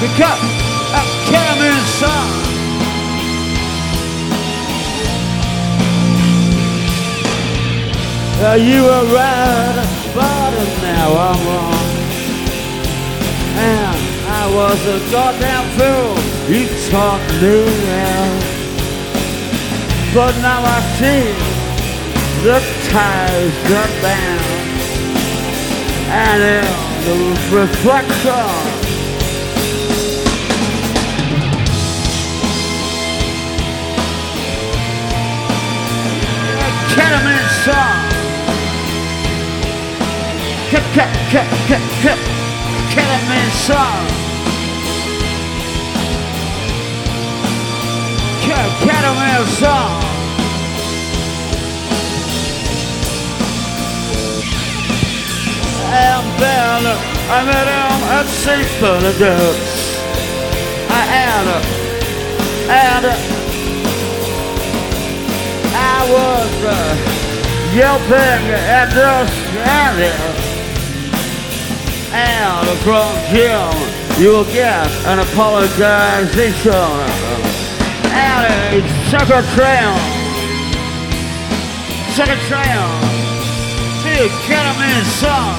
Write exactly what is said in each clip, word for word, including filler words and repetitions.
cut a Catamount song. Uh, you were right, but now I'm wrong. And I was a goddamn fool, you taught me well. But now I see the ties are bound, and in the reflection Catamount song. Cat, cat, cat, cat, cat, Catamount song. Cat, Catamount song. And then I met him at Saint Bernadette's. I had and I was uh, yelping at the standing. And from Jim, you will get an apologization and a sucker trail. Sucker trail. See a Catamount song.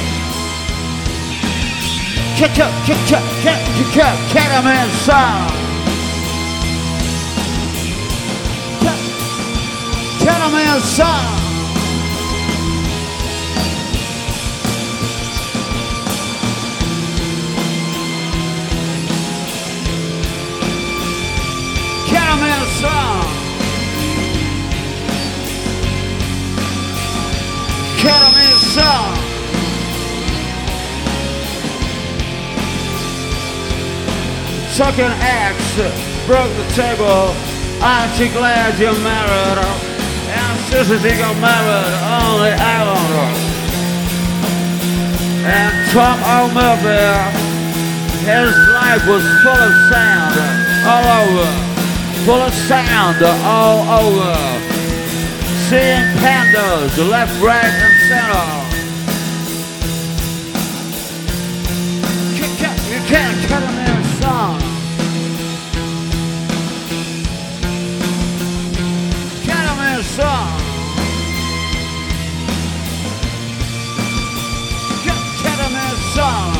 Cat, cat, cat, cat, cat, cat, Catamount song. Cat, Catamount song. Catamount song. Catamount song. Sucking axe broke the table. Aren't you glad you're married? And sisters, he got married on the island. And Tom O'Murphy, his life was full of sound all over. Full of sound all over. Seeing pandas left, right, and center. You can't cut them in a song. Cut them in a song. Cut them in a song.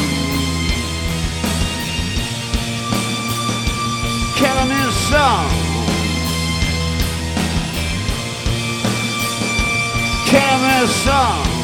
Cut them in a song. Catamount song.